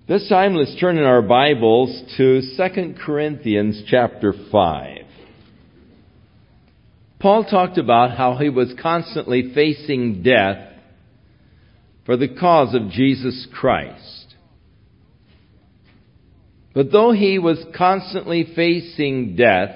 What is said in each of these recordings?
This time, let's turn in our Bibles to 2 Corinthians chapter 5. Paul talked about how he was constantly facing death for the cause of Jesus Christ. But though he was constantly facing death,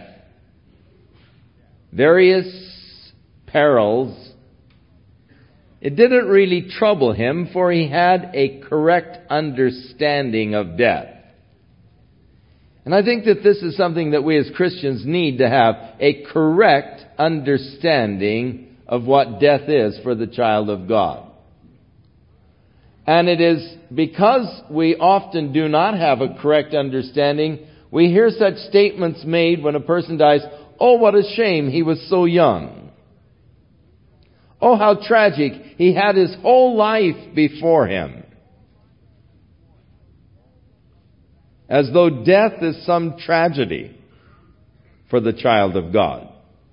various perils, it didn't really trouble him, for he had a correct understanding of death. And I think that this is something that we as Christians need to have, a correct understanding of what death is for the child of God. And it is because we often do not have a correct understanding, we hear such statements made when a person dies, "Oh, what a shame, he was so young. Oh, how tragic, he had his whole life before him." As though death is some tragedy for the child of God.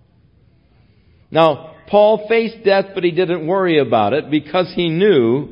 Now, Paul faced death, but he didn't worry about it because he knew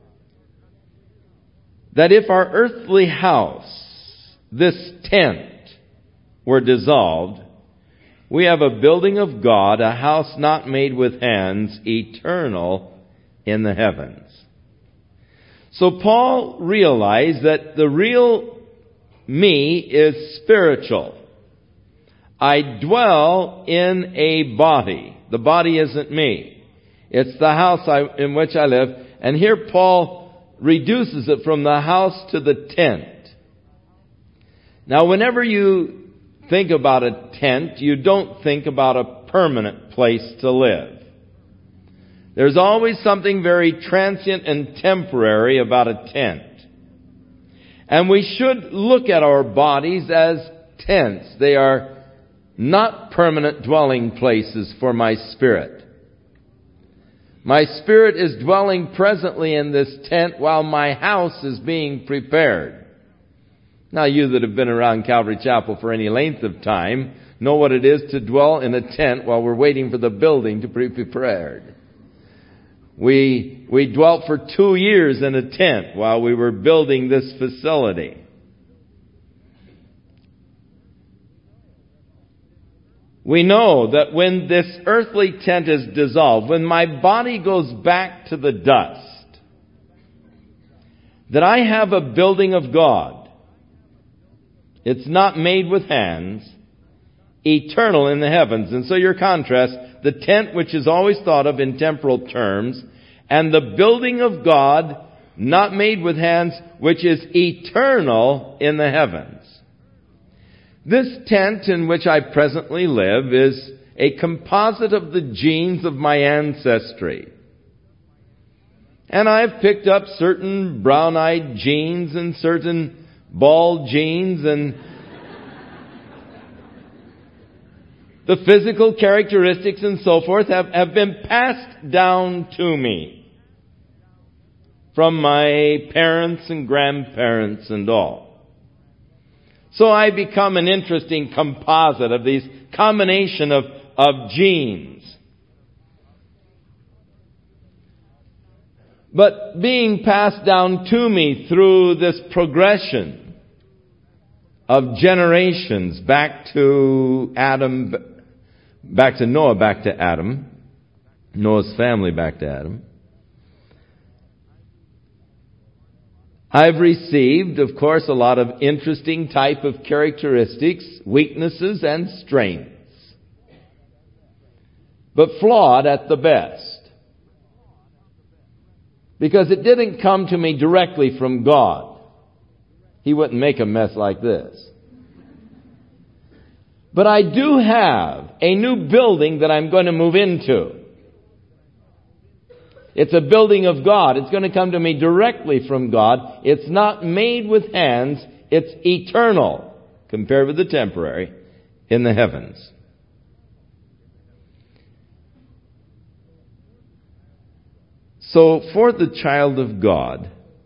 that if our earthly house, this tent, were dissolved, we have a building of God, a house not made with hands, eternal in the heavens. So Paul realized that the real me is spiritual. I dwell in a body. The body isn't me. It's the house in which I live. And here Paul reduces it from the house to the tent. Now, whenever you think about a tent, you don't think about a permanent place to live. There's always something very transient and temporary about a tent. And we should look at our bodies as tents. They are not permanent dwelling places for my spirit. My spirit is dwelling presently in this tent while my house is being prepared. Now, you that have been around Calvary Chapel for any length of time know what it is to dwell in a tent while we're waiting for the building to be prepared. We dwelt for 2 years in a tent while we were building this facility. We know that when this earthly tent is dissolved, when my body goes back to the dust, that I have a building of God. It's not made with hands, eternal in the heavens. And so your contrast, the tent which is always thought of in temporal terms, and the building of God, not made with hands, which is eternal in the heavens. This tent in which I presently live is a composite of the genes of my ancestry. And I've picked up certain brown-eyed genes and certain bald genes, and the physical characteristics and so forth have been passed down to me from my parents and grandparents and all. So I become an interesting composite of these combination of genes. But being passed down to me through this progression of generations back to Adam, back to Noah, back to Adam, Noah's family back to Adam, I've received, of course, a lot of interesting type of characteristics, weaknesses, and strengths, but flawed at the best. Because it didn't come to me directly from God. He wouldn't make a mess like this. But I do have a new building that I'm going to move into. It's a building of God. It's going to come to me directly from God. It's not made with hands. It's eternal, compared with the temporary, in the heavens. So, for the child of God,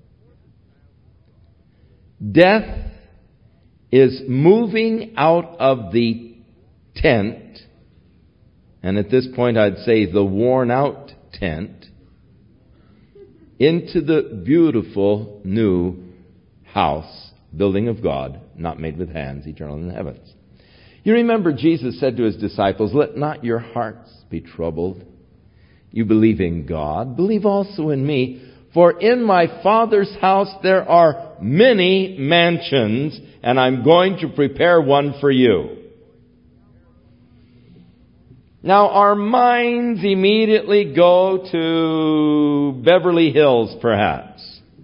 death is moving out of the tent, and at this point I'd say the worn out tent, into the beautiful new house, building of God, not made with hands, eternal in the heavens. You remember Jesus said to his disciples, "Let not your hearts be troubled. You believe in God, believe also in me. For in my Father's house there are many mansions, and I'm going to prepare one for you." Now our minds immediately go to Beverly Hills, perhaps.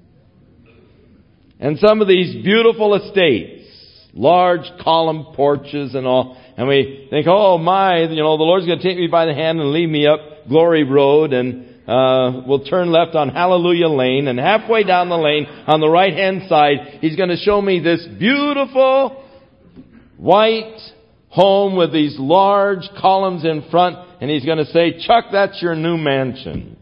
And some of these beautiful estates, large column porches and all. And we think, oh my, the Lord's going to take me by the hand and lead me up Glory Road, and we'll turn left on Hallelujah Lane, and halfway down the lane on the right hand side, He's going to show me this beautiful white home with these large columns in front, and He's going to say, "Chuck, that's your new mansion."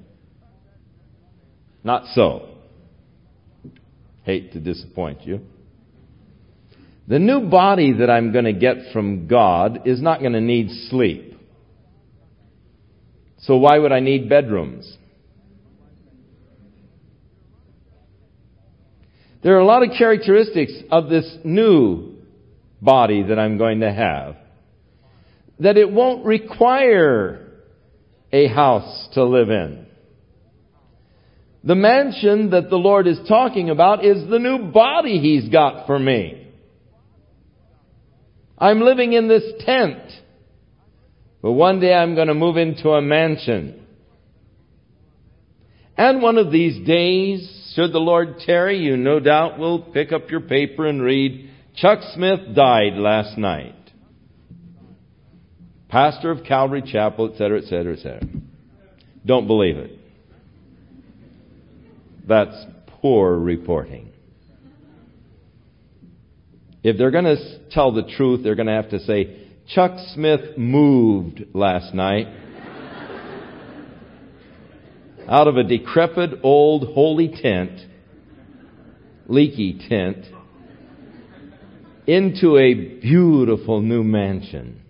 Not so. Hate to disappoint you. The new body that I'm going to get from God is not going to need sleep. So why would I need bedrooms? There are a lot of characteristics of this new body that I'm going to have that it won't require a house to live in. The mansion that the Lord is talking about is the new body He's got for me. I'm living in this tent, but one day I'm going to move into a mansion. And one of these days, should the Lord tarry, you no doubt will pick up your paper and read, "Chuck Smith died last night. Pastor of Calvary Chapel," etc., etc., etc. Don't believe it. That's poor reporting. If they're going to tell the truth, they're going to have to say, "Chuck Smith moved last night out of a decrepit old holy tent, leaky tent, into a beautiful new mansion."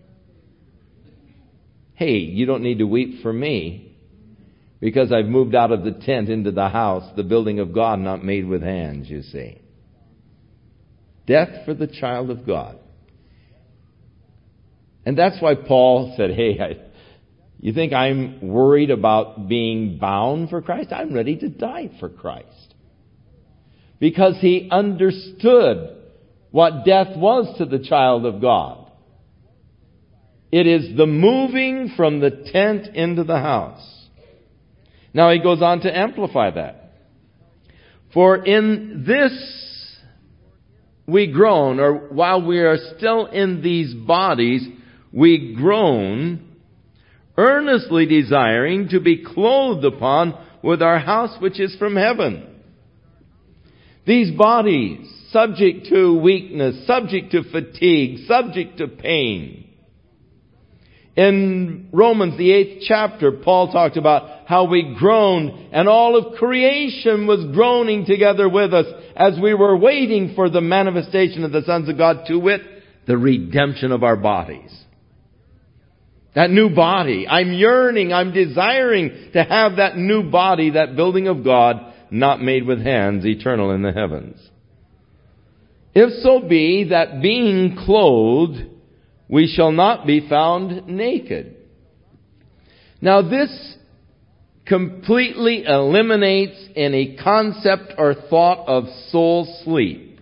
Hey, you don't need to weep for me, because I've moved out of the tent into the house, the building of God, not made with hands, you see. Death for the child of God. And that's why Paul said, hey, you think I'm worried about being bound for Christ? I'm ready to die for Christ. Because he understood what death was to the child of God. It is the moving from the tent into the house. Now he goes on to amplify that. "For in this we groan," or while we are still in these bodies, we groan, "earnestly desiring to be clothed upon with our house which is from heaven." These bodies, subject to weakness, subject to fatigue, subject to pain. In Romans, the 8th chapter, Paul talked about how we groaned, and all of creation was groaning together with us as we were waiting for the manifestation of the sons of God, to wit, the redemption of our bodies. That new body. I'm yearning, I'm desiring to have that new body, that building of God, not made with hands, eternal in the heavens. If so be that being clothed, we shall not be found naked. Now this completely eliminates any concept or thought of soul sleep.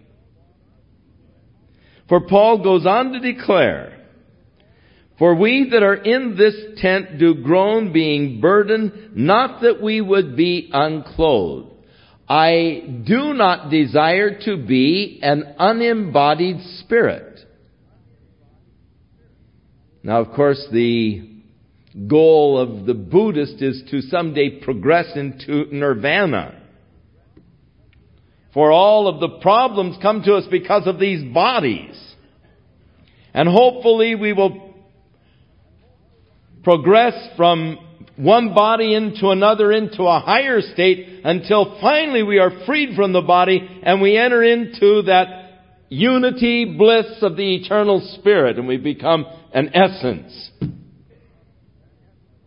For Paul goes on to declare, "For we that are in this tent do groan, being burdened, not that we would be unclothed. I do not desire to be an unembodied spirit." Now, of course, the goal of the Buddhist is to someday progress into nirvana. For all of the problems come to us because of these bodies. And hopefully we will progress from one body into another, into a higher state, until finally we are freed from the body and we enter into that unity, bliss of the eternal spirit, and we become an essence.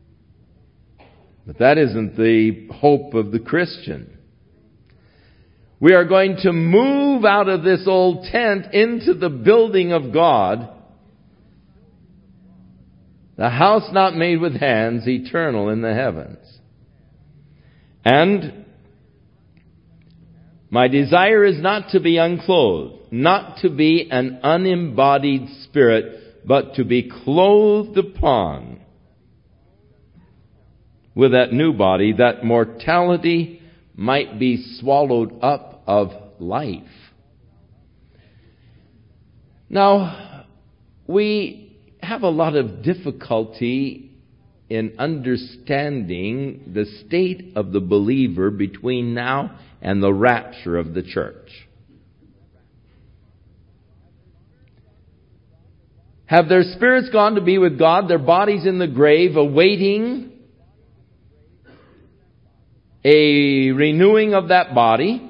But that isn't the hope of the Christian. We are going to move out of this old tent into the building of God, the house not made with hands, eternal in the heavens. And my desire is not to be unclothed, not to be an unembodied spirit, but to be clothed upon with that new body, that mortality might be swallowed up of life. Now, we have a lot of difficulty in understanding the state of the believer between now and the rapture of the church. Have their spirits gone to be with God, their bodies in the grave, awaiting a renewing of that body?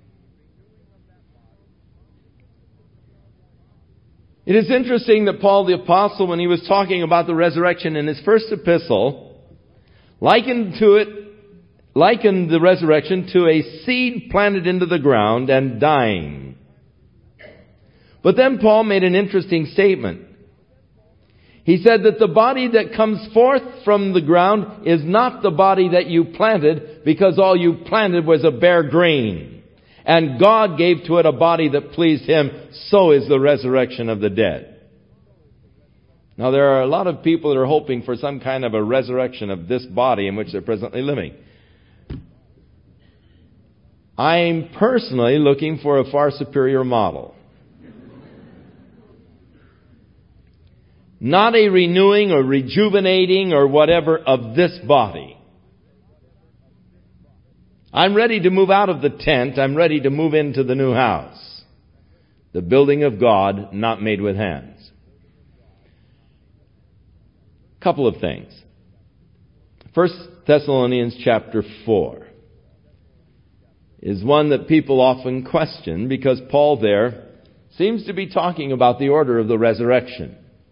It is interesting that Paul the Apostle, when he was talking about the resurrection in his first epistle, likened the resurrection to a seed planted into the ground and dying. But then Paul made an interesting statement. He said that the body that comes forth from the ground is not the body that you planted, because all you planted was a bare grain. And God gave to it a body that pleased Him. So is the resurrection of the dead. Now, there are a lot of people that are hoping for some kind of a resurrection of this body in which they're presently living. I'm personally looking for a far superior model. Not a renewing or rejuvenating or whatever of this body. I'm ready to move out of the tent. I'm ready to move into the new house. The building of God, not made with hands. Couple of things. 1 Thessalonians chapter 4 is one that people often question, because Paul there seems to be talking about the order of the resurrection.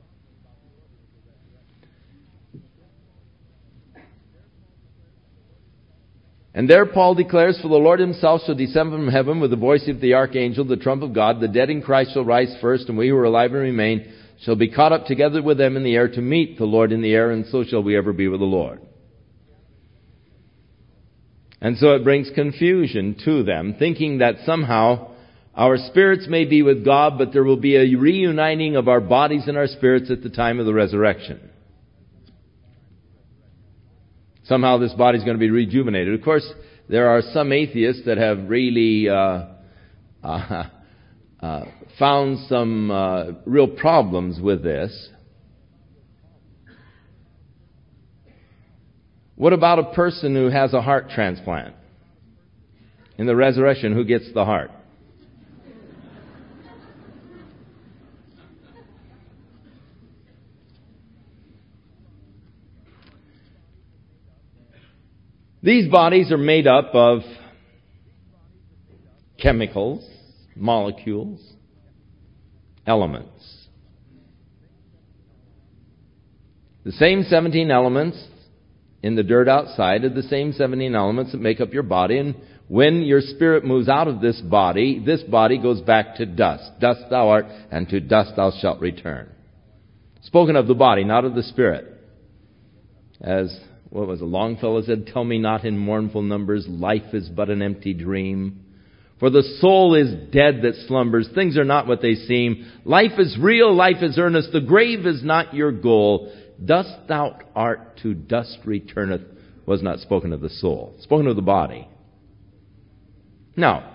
And there Paul declares, "For the Lord Himself shall descend from heaven with the voice of the archangel, the trump of God. The dead in Christ shall rise first, and we who are alive and remain shall be caught up together with them in the air to meet the Lord in the air, and so shall we ever be with the Lord." And so it brings confusion to them, thinking that somehow our spirits may be with God, but there will be a reuniting of our bodies and our spirits at the time of the resurrection. Somehow this body is going to be rejuvenated. Of course, there are some atheists that have really found some real problems with this. What about a person who has a heart transplant? In the resurrection, who gets the heart? These bodies are made up of chemicals, molecules, elements. The same 17 elements in the dirt outside are the same 17 elements that make up your body. And when your spirit moves out of this body goes back to dust. Dust thou art, and to dust thou shalt return. Spoken of the body, not of the spirit. As what was it, Longfellow said, "Tell me not in mournful numbers, life is but an empty dream. For the soul is dead that slumbers. Things are not what they seem. Life is real, life is earnest. The grave is not your goal. Dust thou art, to dust returneth." Was not spoken of the soul. Spoken of the body. Now,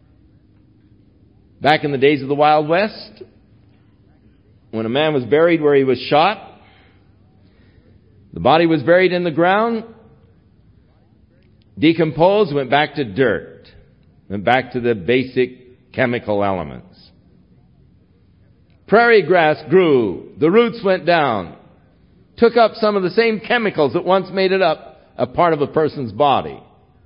back in the days of the Wild West, when a man was buried where he was shot, the body was buried in the ground, decomposed, went back to dirt, went back to the basic chemical elements. Prairie grass grew, the roots went down, took up some of the same chemicals that once made it up a part of a person's body.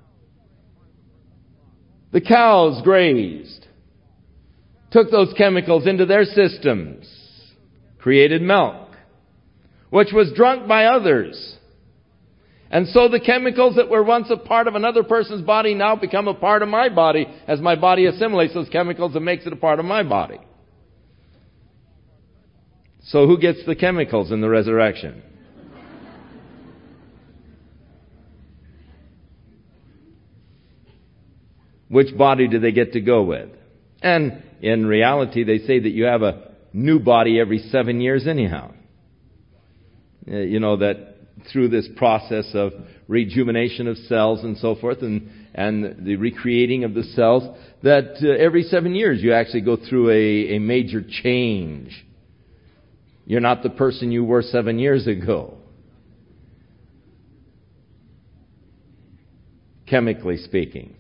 The cows grazed, took those chemicals into their systems, created milk, which was drunk by others. And so the chemicals that were once a part of another person's body now become a part of my body as my body assimilates those chemicals and makes it a part of my body. So who gets the chemicals in the resurrection? Which body do they get to go with? And in reality, they say that you have a new body every 7 years anyhow. You know that through this process of rejuvenation of cells and so forth, and the recreating of the cells, that every 7 years you actually go through a major change. You're not the person you were 7 years ago, chemically speaking.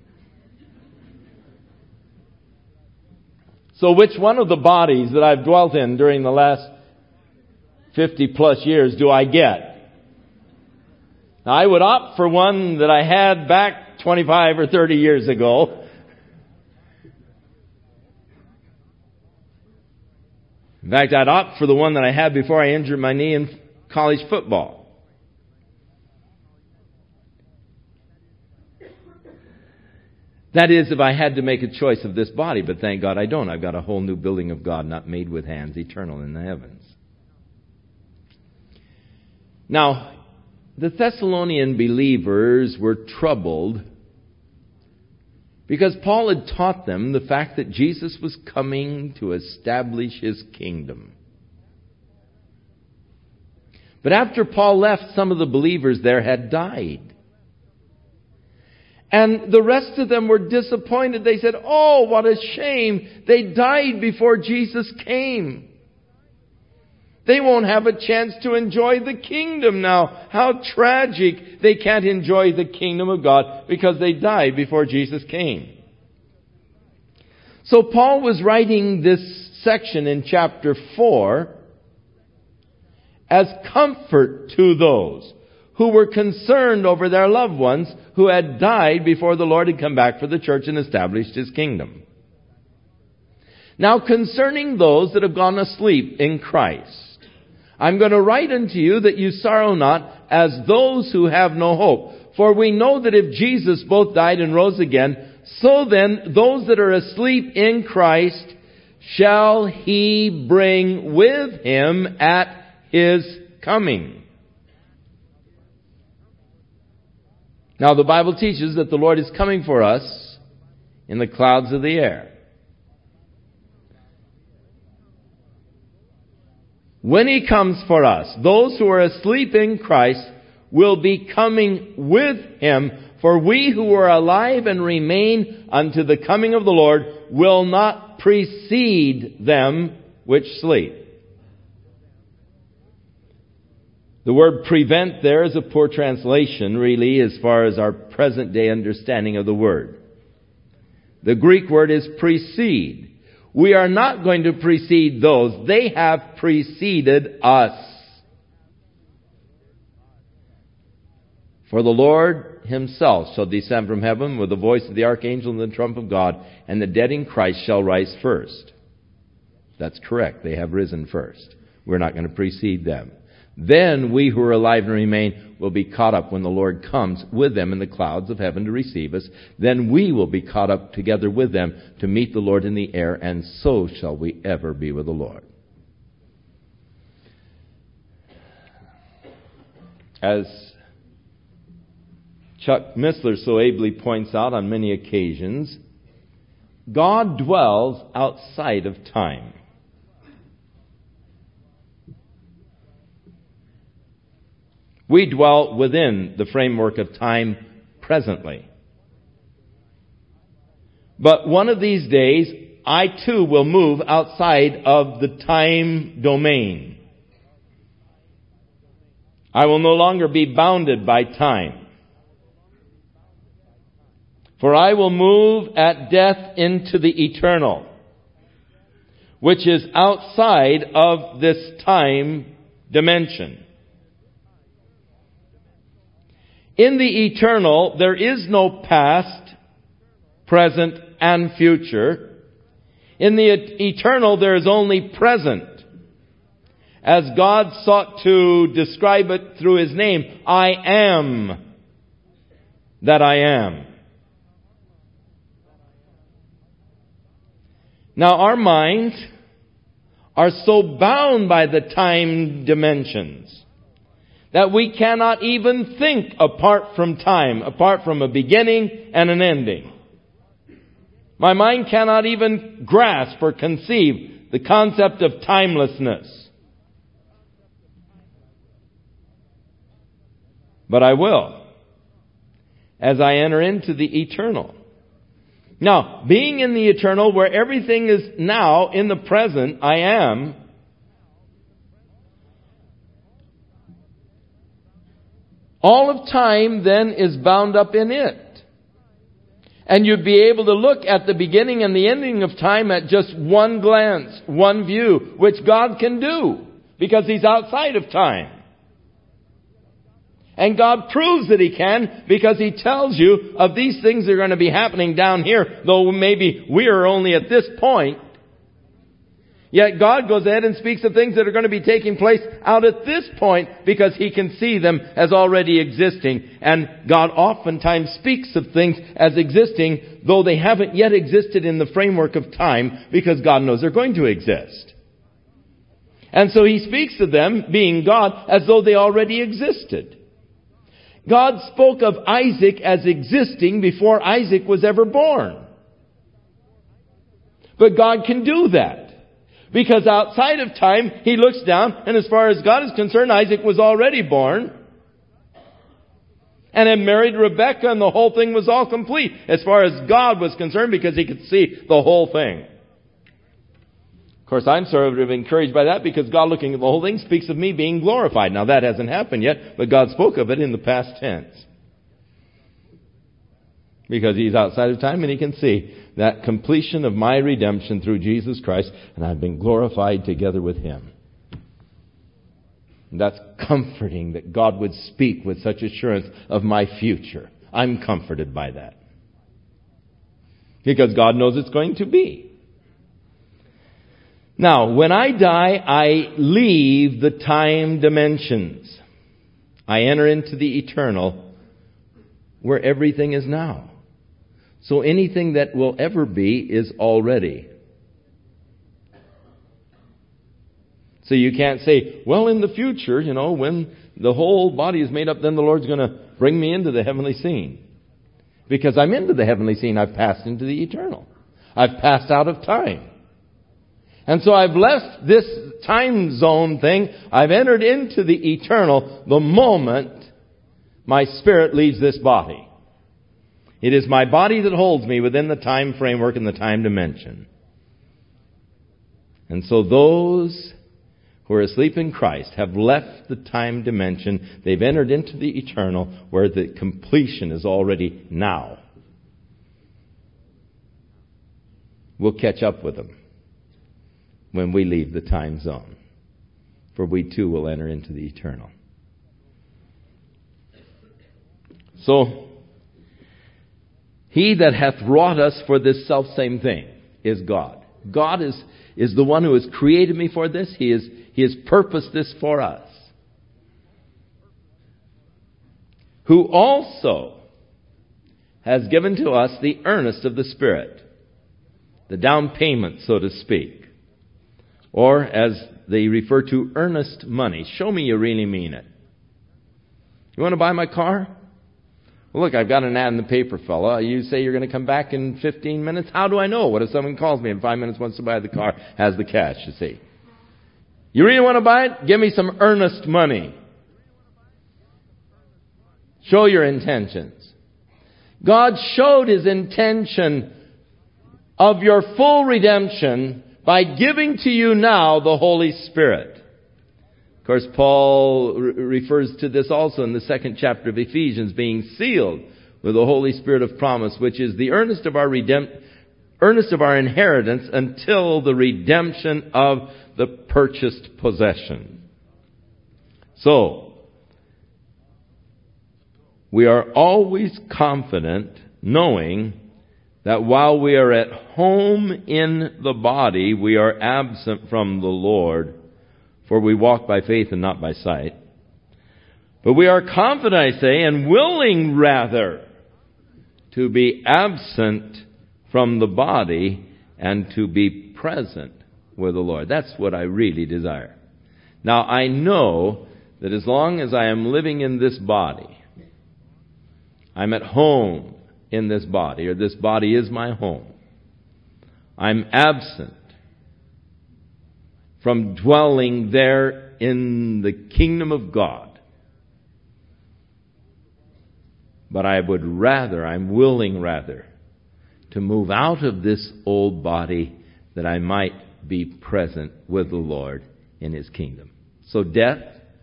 So which one of the bodies that I've dwelt in during the last 50 plus years do I get? Now, I would opt for one that I had back 25 or 30 years ago. In fact, I'd opt for the one that I had before I injured my knee in college football. That is, if I had to make a choice of this body, but thank God I don't. I've got a whole new building of God, not made with hands, eternal in the heavens. Now, the Thessalonian believers were troubled because Paul had taught them the fact that Jesus was coming to establish His kingdom. But after Paul left, some of the believers there had died. And the rest of them were disappointed. They said, "Oh, what a shame. They died before Jesus came. They won't have a chance to enjoy the kingdom now. How tragic they can't enjoy the kingdom of God because they died before Jesus came." So Paul was writing this section in chapter 4 as comfort to those who were concerned over their loved ones who had died before the Lord had come back for the church and established His kingdom. Now, concerning those that have gone asleep in Christ, I'm going to write unto you that you sorrow not as those who have no hope. For we know that if Jesus both died and rose again, so then those that are asleep in Christ shall He bring with Him at His coming. Now, the Bible teaches that the Lord is coming for us in the clouds of the air. When He comes for us, those who are asleep in Christ will be coming with Him. For we who are alive and remain unto the coming of the Lord will not precede them which sleep. The word prevent there is a poor translation, really, as far as our present day understanding of the word. The Greek word is precede. We are not going to precede those. They have preceded us. For the Lord Himself shall descend from heaven with the voice of the archangel and the trump of God, and the dead in Christ shall rise first. That's correct. They have risen first. We're not going to precede them. Then we who are alive and remain will be caught up when the Lord comes with them in the clouds of heaven to receive us. Then we will be caught up together with them to meet the Lord in the air, and so shall we ever be with the Lord. As Chuck Missler so ably points out on many occasions, God dwells outside of time. We dwell within the framework of time presently. But one of these days, I too will move outside of the time domain. I will no longer be bounded by time. For I will move at death into the eternal, which is outside of this time dimension. In the eternal, there is no past, present, and future. In the eternal, there is only present. as God sought to describe it through His name, I am that I am. Now our minds are so bound by the time dimensions that we cannot even think apart from time, apart from a beginning and an ending. My mind cannot even grasp or conceive the concept of timelessness. But I will, as I enter into the eternal. Now, being in the eternal, where everything is now, in the present, I am, all of time then is bound up in it. And you'd be able to look at the beginning and the ending of time at just one glance, one view, which God can do, because He's outside of time. And God proves that He can, because He tells you of these things that are going to be happening down here, though maybe we are only at this point. Yet God goes ahead and speaks of things that are going to be taking place out at this point, because He can see them as already existing. And God oftentimes speaks of things as existing, though they haven't yet existed in the framework of time, because God knows they're going to exist. And so He speaks of them, being God, as though they already existed. God spoke of Isaac as existing before Isaac was ever born. But God can do that, because outside of time, He looks down, and as far as God is concerned, Isaac was already born and had married Rebekah, and the whole thing was all complete as far as God was concerned, because He could see the whole thing. Of course, I'm sort of encouraged by that, because God, looking at the whole thing, speaks of me being glorified. Now, that hasn't happened yet, but God spoke of it in the past tense, because He's outside of time and He can see that completion of my redemption through Jesus Christ, and I've been glorified together with Him. And that's comforting, that God would speak with such assurance of my future. I'm comforted by that, because God knows it's going to be. Now, when I die, I leave the time dimensions. I enter into the eternal, where everything is now. So anything that will ever be is already. So you can't say, well, in the future, when the whole body is made up, then the Lord's going to bring me into the heavenly scene. Because I'm into the heavenly scene. I've passed into the eternal. I've passed out of time. And so I've left this time zone thing. I've entered into the eternal the moment my spirit leaves this body. It is my body that holds me within the time framework and the time dimension. And so those who are asleep in Christ have left the time dimension. They've entered into the eternal, where the completion is already now. We'll catch up with them when we leave the time zone, for we too will enter into the eternal. So, He that hath wrought us for this selfsame thing is God. God is the one who has created me for this. He has purposed this for us. Who also has given to us the earnest of the Spirit, the down payment, so to speak. Or, as they refer to, earnest money. Show me you really mean it. You want to buy my car? Well, look, I've got an ad in the paper, fella. You say you're going to come back in 15 minutes? How do I know? What if someone calls me in 5 minutes, wants to buy the car, has the cash, you see? You really want to buy it? Give me some earnest money. Show your intentions. God showed His intention of your full redemption by giving to you now the Holy Spirit. Of course, Paul refers to this also in the 2nd chapter of Ephesians, being sealed with the Holy Spirit of promise, which is the earnest of our inheritance until the redemption of the purchased possession. So, we are always confident knowing that while we are at home in the body, we are absent from the Lord. For we walk by faith and not by sight. But we are confident, I say, and willing rather to be absent from the body and to be present with the Lord. That's what I really desire. Now, I know that as long as I am living in this body, I'm at home in this body, or this body is my home. I'm absent from dwelling there in the kingdom of God. But I'm willing rather, to move out of this old body that I might be present with the Lord in His kingdom. So death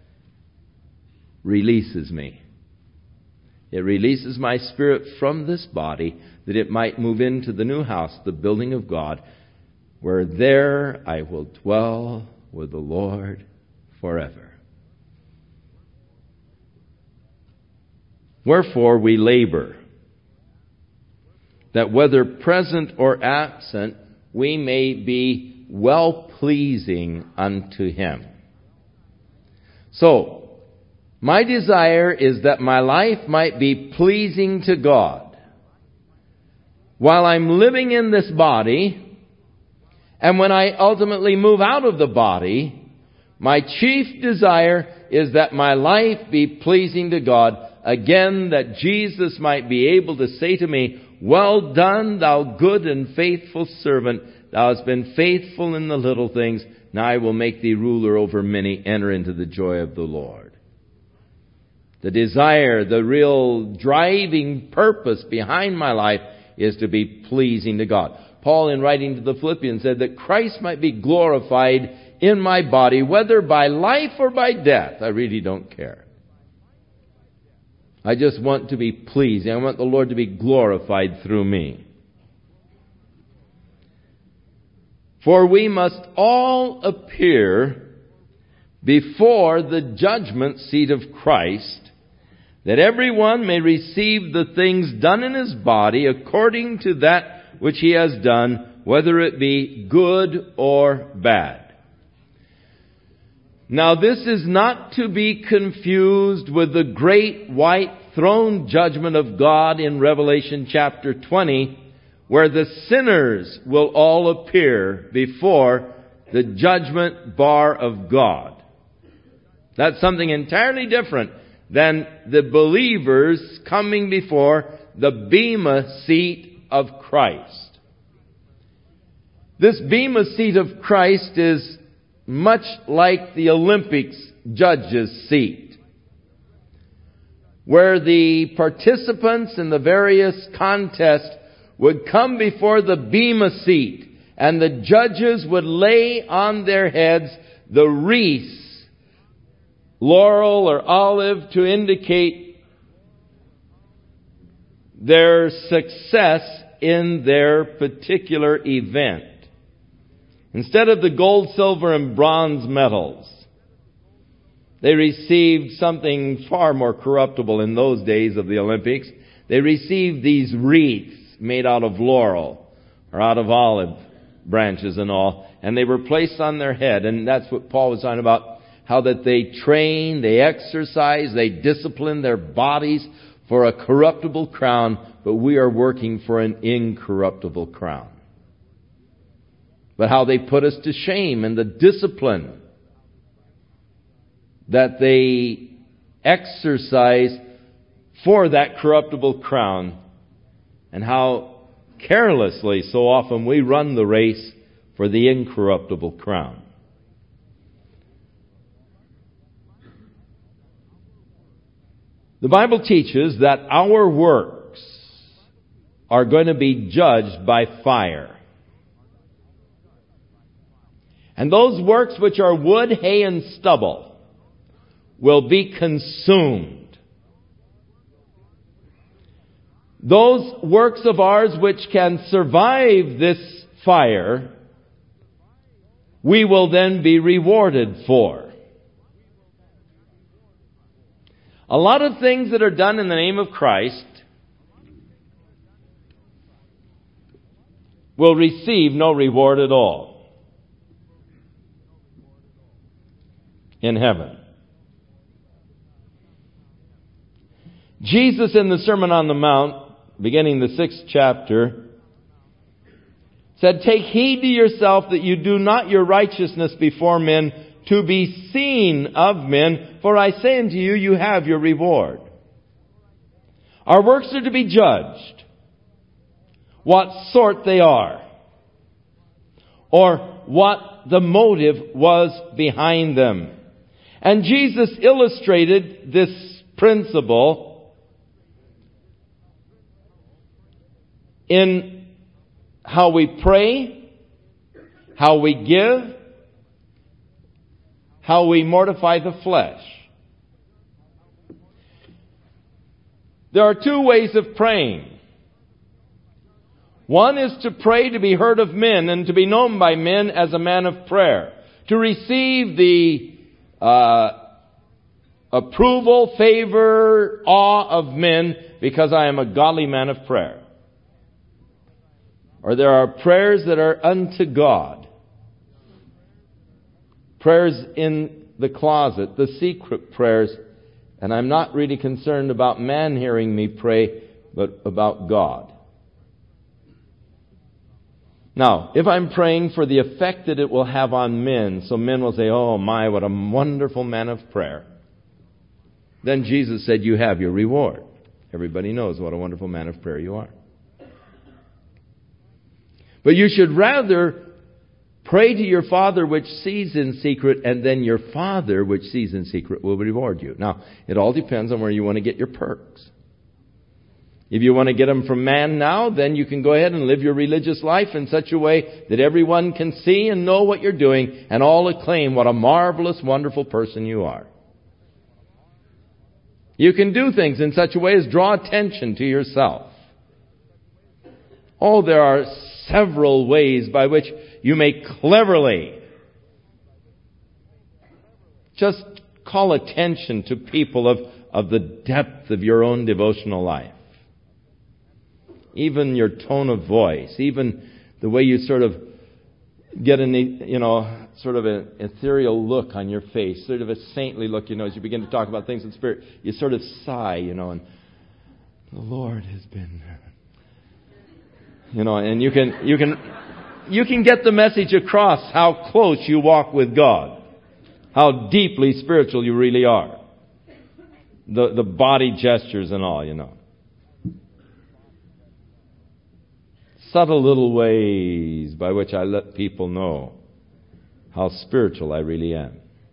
releases me. It releases my spirit from this body that it might move into the new house, the building of God, where there I will dwell with the Lord forever. Wherefore we labor, that whether present or absent, we may be well-pleasing unto Him. So, my desire is that my life might be pleasing to God while I'm living in this body, and when I ultimately move out of the body, my chief desire is that my life be pleasing to God. Again, that Jesus might be able to say to me, "Well done, thou good and faithful servant. Thou hast been faithful in the little things. Now I will make thee ruler over many. Enter into the joy of the Lord." The desire, the real driving purpose behind my life is to be pleasing to God. Paul, in writing to the Philippians, said that Christ might be glorified in my body, whether by life or by death. I really don't care. I just want to be pleasing. I want the Lord to be glorified through me. For we must all appear before the judgment seat of Christ, that everyone may receive the things done in his body according to that which he has done, whether it be good or bad. Now, this is not to be confused with the great white throne judgment of God in Revelation chapter 20, where the sinners will all appear before the judgment bar of God. That's something entirely different than the believers coming before the bema seat of Christ. This bema seat of Christ is much like the Olympics judges' seat, where the participants in the various contests would come before the bema seat, and the judges would lay on their heads the wreaths, laurel or olive, to indicate their success in their particular event. Instead of the gold, silver, and bronze medals, they received something far more corruptible in those days of the Olympics. They received these wreaths made out of laurel or out of olive branches and all, and they were placed on their head. And that's what Paul was talking about, how that they train, they exercise, they discipline their bodies for a corruptible crown, but we are working for an incorruptible crown. But how they put us to shame in the discipline that they exercise for that corruptible crown, and how carelessly so often we run the race for the incorruptible crown. The Bible teaches that our works are going to be judged by fire. And those works which are wood, hay, and stubble will be consumed. Those works of ours which can survive this fire, we will then be rewarded for. A lot of things that are done in the name of Christ will receive no reward at all. in heaven. Jesus in the Sermon on the Mount, beginning the 6th chapter, said, "Take heed to yourself that you do not your righteousness before men to be seen of men, for I say unto you, you have your reward." Our works are to be judged, what sort they are, or what the motive was behind them. And Jesus illustrated this principle in how we pray, how we give, how we mortify the flesh. There are two ways of praying. One is to pray to be heard of men and to be known by men as a man of prayer. To receive the approval, favor, awe of men because I am a godly man of prayer. Or there are prayers that are unto God. Prayers in the closet, the secret prayers. And I'm not really concerned about man hearing me pray, but about God. Now, if I'm praying for the effect that it will have on men, so men will say, "Oh my, what a wonderful man of prayer," then Jesus said, "You have your reward." Everybody knows what a wonderful man of prayer you are. But you should rather pray to your Father which sees in secret, and then your Father which sees in secret will reward you. Now, it all depends on where you want to get your perks. If you want to get them from man now, then you can go ahead and live your religious life in such a way that everyone can see and know what you're doing and all acclaim what a marvelous, wonderful person you are. You can do things in such a way as draw attention to yourself. Oh, there are several ways by which you may cleverly just call attention to people of the depth of your own devotional life. Even your tone of voice, even the way you sort of get sort of an ethereal look on your face, sort of a saintly look, as you begin to talk about things in spirit, you sort of sigh, and the Lord has been, and you can get the message across how close you walk with God, how deeply spiritual you really are, the body gestures and all, Subtle little ways by which I let people know how spiritual I really am.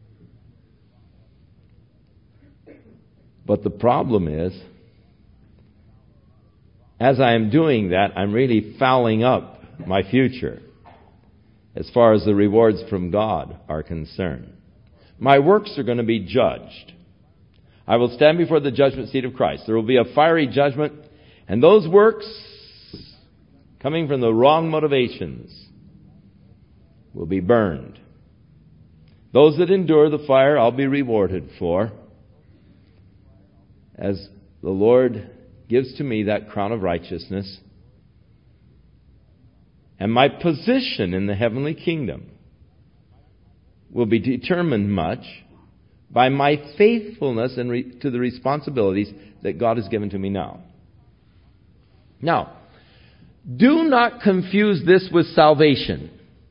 But the problem is, as I am doing that, I'm really fouling up my future as far as the rewards from God are concerned. My works are going to be judged. I will stand before the judgment seat of Christ. There will be a fiery judgment, and those works coming from the wrong motivations will be burned. Those that endure the fire, I'll be rewarded for, as the Lord gives to me that crown of righteousness. And my position in the heavenly kingdom will be determined much by my faithfulness to the responsibilities that God has given to me now. Now, do not confuse this with salvation.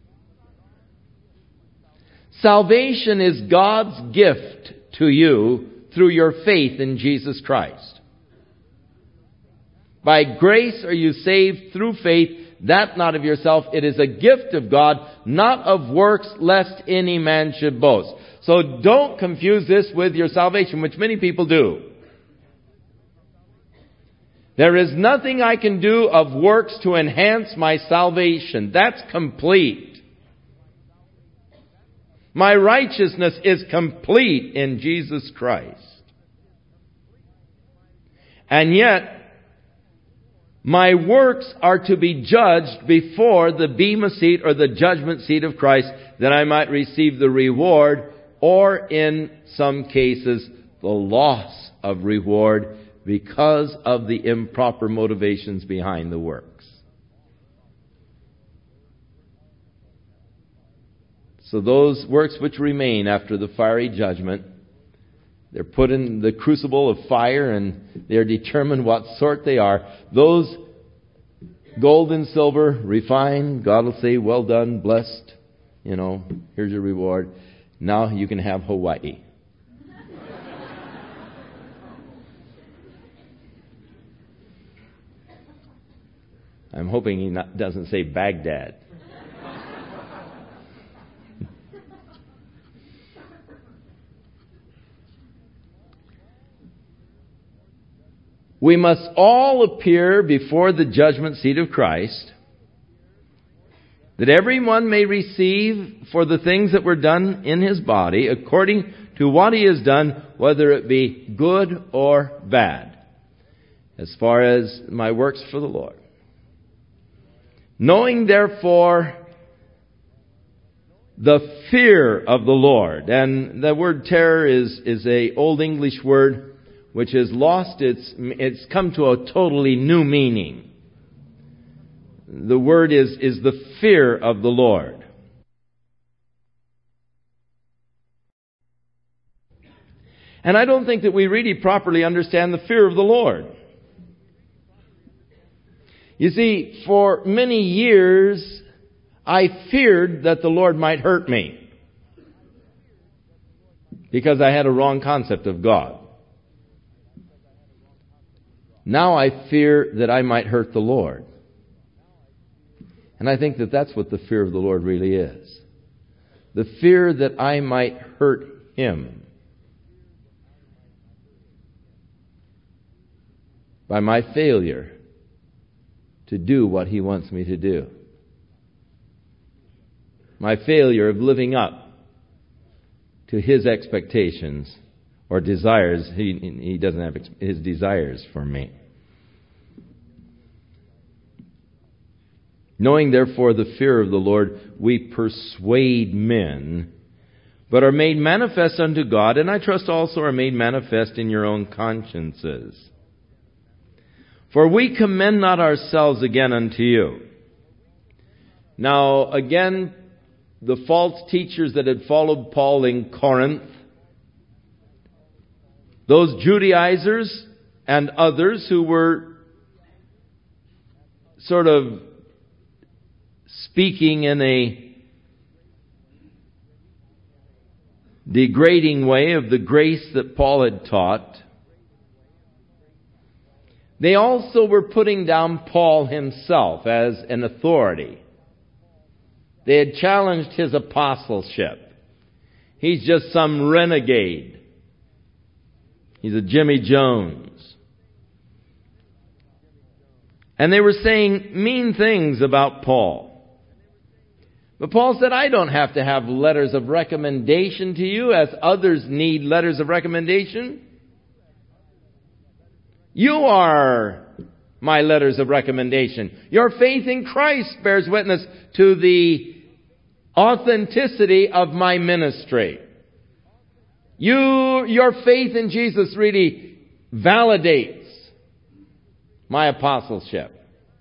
Salvation is God's gift to you through your faith in Jesus Christ. By grace are you saved through faith, that not of yourself. It is a gift of God, not of works, lest any man should boast. So don't confuse this with your salvation, which many people do. There is nothing I can do of works to enhance my salvation. That's complete. My righteousness is complete in Jesus Christ. And yet, my works are to be judged before the bema seat or the judgment seat of Christ, that I might receive the reward, or in some cases, the loss of reward, because of the improper motivations behind the works. So those works which remain after the fiery judgment, they're put in the crucible of fire and they're determined what sort they are. Those gold and silver refined, God will say, well done, blessed. Here's your reward. Now you can have Hawaii. I'm hoping he doesn't say Baghdad. We must all appear before the judgment seat of Christ, that everyone may receive for the things that were done in his body, according to what he has done, whether it be good or bad, as far as my works for the Lord. Knowing therefore the fear of the Lord. And the word terror is a Old English word which has lost it's come to a totally new meaning. The word is the fear of the Lord. And I don't think that we really properly understand the fear of the Lord. You see, for many years, I feared that the Lord might hurt me because I had a wrong concept of God. Now I fear that I might hurt the Lord. And I think that that's what the fear of the Lord really is. The fear that I might hurt Him by my failure to do what He wants me to do. My failure of living up to His expectations or desires. He doesn't have His desires for me. Knowing therefore the fear of the Lord, we persuade men, but are made manifest unto God, and I trust also are made manifest in your own consciences. For we commend not ourselves again unto you. Now, again, the false teachers that had followed Paul in Corinth, those Judaizers and others who were sort of speaking in a degrading way of the grace that Paul had taught, they also were putting down Paul himself as an authority. They had challenged his apostleship. He's just some renegade. He's a Jimmy Jones. And they were saying mean things about Paul. But Paul said, I don't have to have letters of recommendation to you as others need letters of recommendation. You are my letters of recommendation. Your faith in Christ bears witness to the authenticity of my ministry. Your faith in Jesus really validates my apostleship.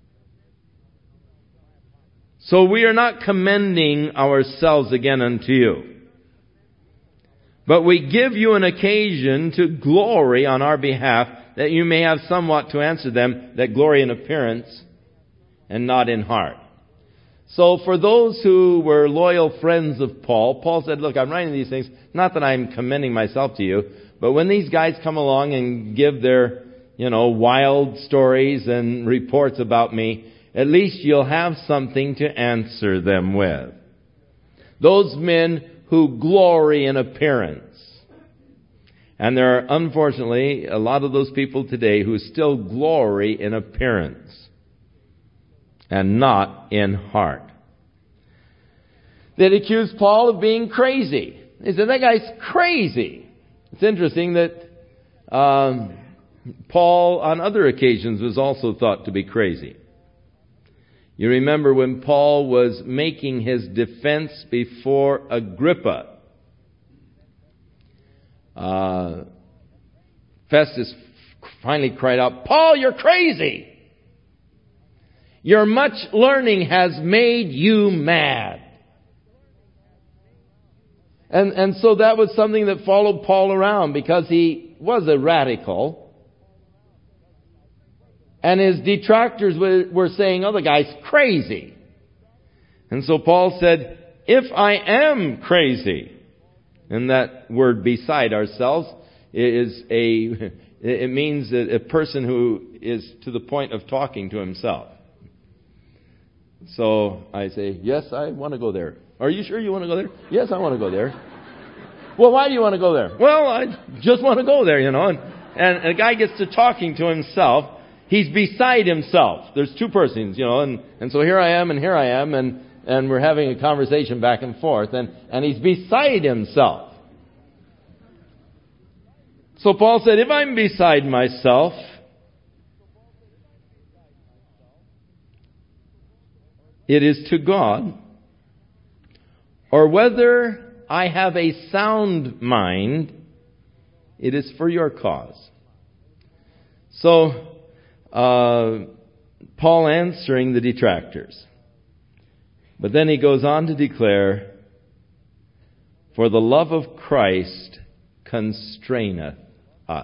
So we are not commending ourselves again unto you, but we give you an occasion to glory on our behalf, that you may have somewhat to answer them that glory in appearance and not in heart. So for those who were loyal friends of Paul, Paul said, look, I'm writing these things, not that I'm commending myself to you, but when these guys come along and give their, wild stories and reports about me, at least you'll have something to answer them with. Those men who glory in appearance. And there are, unfortunately, a lot of those people today who still glory in appearance and not in heart. They'd accuse Paul of being crazy. They said, that guy's crazy. It's interesting that Paul, on other occasions, was also thought to be crazy. You remember when Paul was making his defense before Agrippa. Festus finally cried out, Paul, you're crazy! Your much learning has made you mad. And so that was something that followed Paul around because he was a radical. And his detractors were saying, oh, the guy's crazy. And so Paul said, if I am crazy, and that word beside ourselves it means a person who is to the point of talking to himself. So I say, yes, I want to go there. Are you sure you want to go there? Yes, I want to go there. Well, why do you want to go there? Well, I just want to go there, And a guy gets to talking to himself. He's beside himself. There's two persons, and so here I am and here I am, and we're having a conversation back and forth, and he's beside himself. So Paul said, if I'm beside myself, it is to God, or whether I have a sound mind, it is for your cause. So, Paul answering the detractors. But then he goes on to declare, for the love of Christ constraineth us.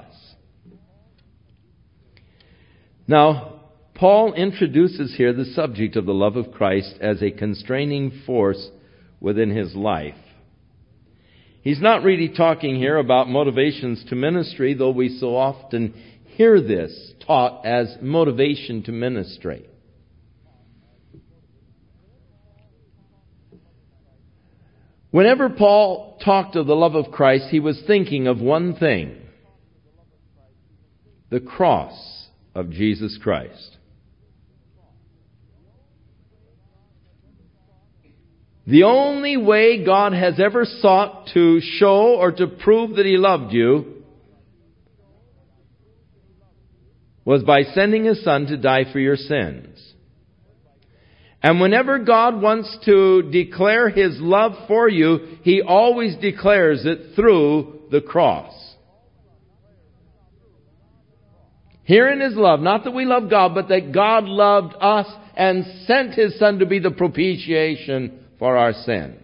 Now, Paul introduces here the subject of the love of Christ as a constraining force within his life. He's not really talking here about motivations to ministry, though we so often hear this taught as motivation to ministry. Whenever Paul talked of the love of Christ, he was thinking of one thing: the cross of Jesus Christ. The only way God has ever sought to show or to prove that He loved you was by sending His Son to die for your sins. And whenever God wants to declare His love for you, He always declares it through the cross. Herein is love, not that we love God, but that God loved us and sent His Son to be the propitiation for our sins.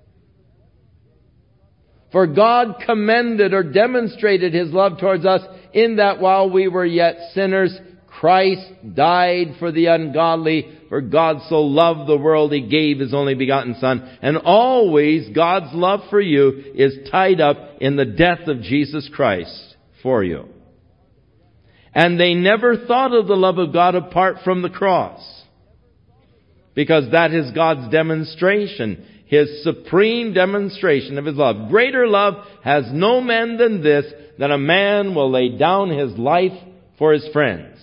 For God commended or demonstrated His love towards us in that while we were yet sinners, Christ died for the ungodly. For God so loved the world, He gave His only begotten Son. And always God's love for you is tied up in the death of Jesus Christ for you. And they never thought of the love of God apart from the cross, because that is God's demonstration, His supreme demonstration of His love. Greater love has no man than this, that a man will lay down his life for his friends.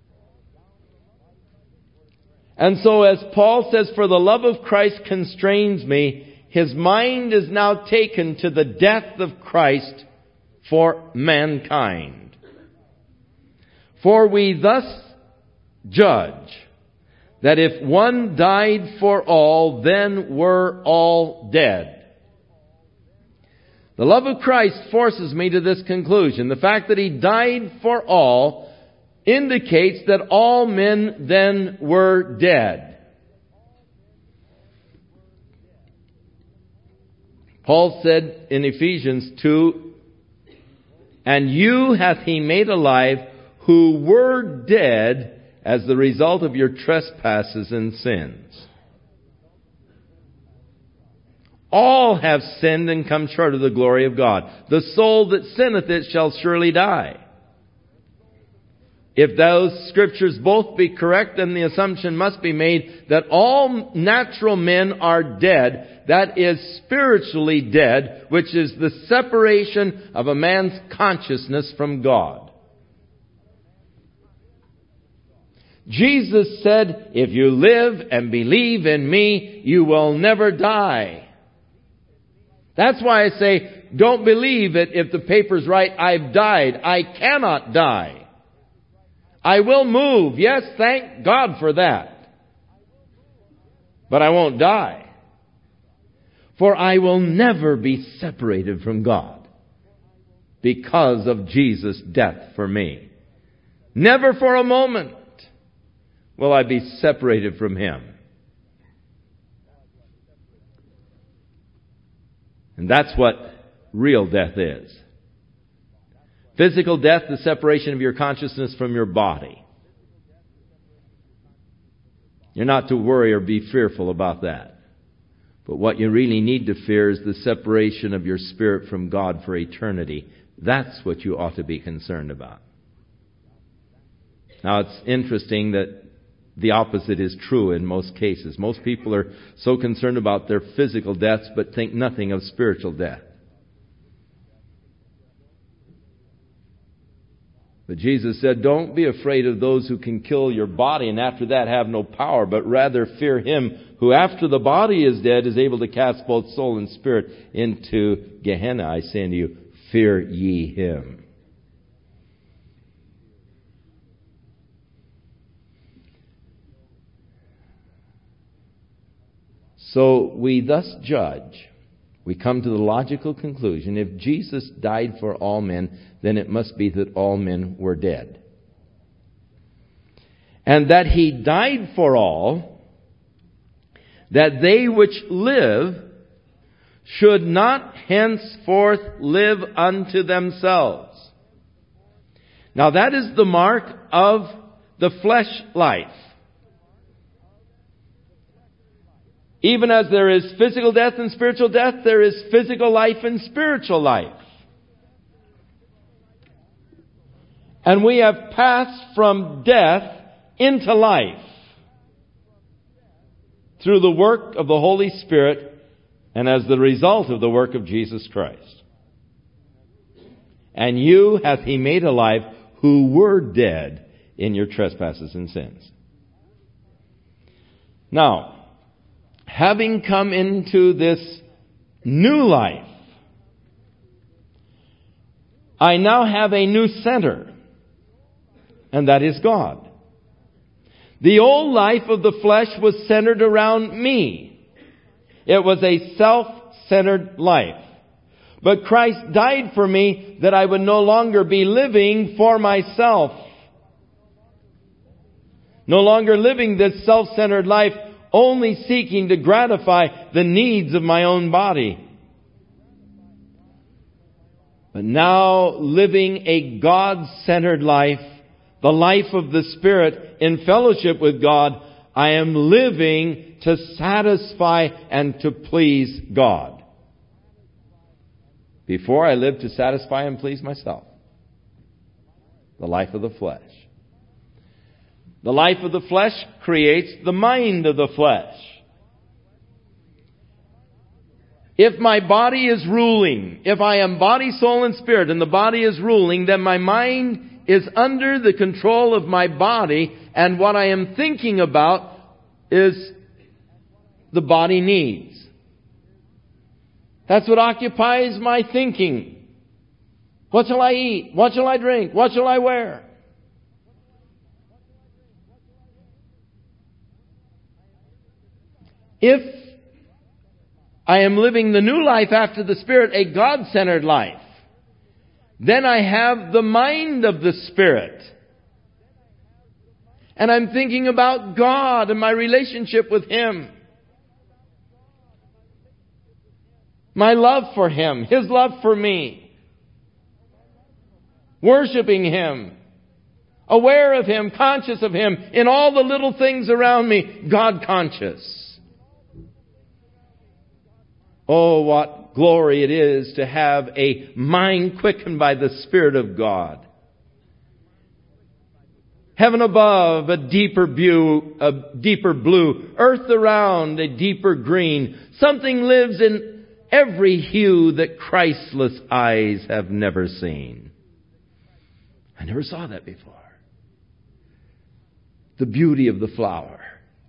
And so as Paul says, for the love of Christ constrains me, his mind is now taken to the death of Christ for mankind. For we thus judge that if one died for all, then were all dead. The love of Christ forces me to this conclusion. The fact that He died for all indicates that all men then were dead. Paul said in Ephesians 2, and you hath He made alive who were dead as the result of your trespasses and sins. All have sinned and come short of the glory of God. The soul that sinneth it shall surely die. If those scriptures both be correct, then the assumption must be made that all natural men are dead. That is spiritually dead, which is the separation of a man's consciousness from God. Jesus said, if you live and believe in me, you will never die. That's why I say, don't believe it if the paper's right, I've died. I cannot die. I will move. Yes, thank God for that. But I won't die. For I will never be separated from God because of Jesus' death for me. Never for a moment will I be separated from Him. And that's what real death is. Physical death, the separation of your consciousness from your body. You're not to worry or be fearful about that. But what you really need to fear is the separation of your spirit from God for eternity. That's what you ought to be concerned about. Now, it's interesting that the opposite is true in most cases. Most people are so concerned about their physical deaths but think nothing of spiritual death. But Jesus said, don't be afraid of those who can kill your body and after that have no power, but rather fear Him who after the body is dead is able to cast both soul and spirit into Gehenna. I say unto you, fear ye Him. So we thus judge. We come to the logical conclusion, if Jesus died for all men, then it must be that all men were dead. And that He died for all, that they which live should not henceforth live unto themselves. Now that is the mark of the flesh life. Even as there is physical death and spiritual death, there is physical life and spiritual life. And we have passed from death into life through the work of the Holy Spirit and as the result of the work of Jesus Christ. And you hath He made alive who were dead in your trespasses and sins. Now, having come into this new life, I now have a new center, and that is God. The old life of the flesh was centered around me. It was a self-centered life. But Christ died for me that I would no longer be living for myself. No longer living this self-centered life, only seeking to gratify the needs of my own body. But now living a God-centered life, the life of the Spirit in fellowship with God, I am living to satisfy and to please God. Before I lived to satisfy and please myself. The life of the flesh. The life of the flesh creates the mind of the flesh. If my body is ruling, if I am body, soul, and spirit, and the body is ruling, then my mind is under the control of my body, and what I am thinking about is the body needs. That's what occupies my thinking. What shall I eat? What shall I drink? What shall I wear? If I am living the new life after the Spirit, a God-centered life, then I have the mind of the Spirit. And I'm thinking about God and my relationship with Him. My love for Him, His love for me. Worshiping Him. Aware of Him, conscious of Him in all the little things around me, God conscious. Oh, what glory it is to have a mind quickened by the Spirit of God. Heaven above, a deeper blue. Earth around, a deeper green. Something lives in every hue that Christless eyes have never seen. I never saw that before. The beauty of the flower.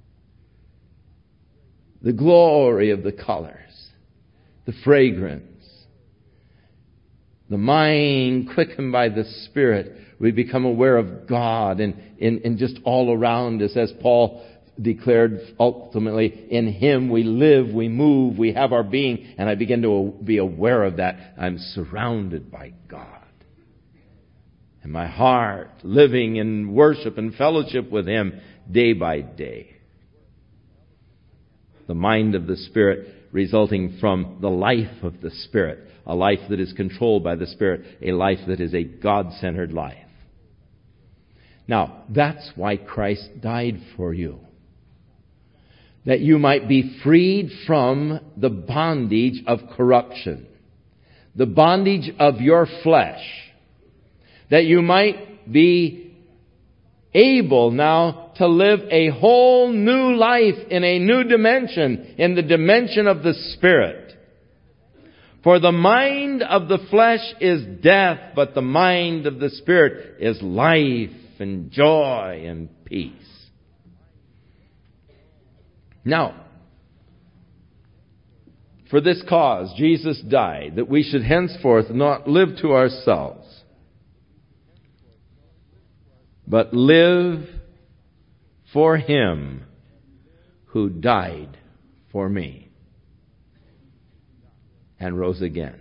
The glory of the colors. The fragrance. The mind quickened by the Spirit. We become aware of God and just all around us. As Paul declared ultimately, in Him we live, we move, we have our being. And I begin to be aware of that. I'm surrounded by God. And my heart living in worship and fellowship with Him day by day. The mind of the Spirit resulting from the life of the Spirit. A life that is controlled by the Spirit. A life that is a God-centered life. Now, that's why Christ died for you. That you might be freed from the bondage of corruption. The bondage of your flesh. That you might be able now to live a whole new life in a new dimension. In the dimension of the Spirit. For the mind of the flesh is death, but the mind of the Spirit is life and joy and peace. Now, for this cause Jesus died, that we should henceforth not live to ourselves, but live for Him who died for me and rose again.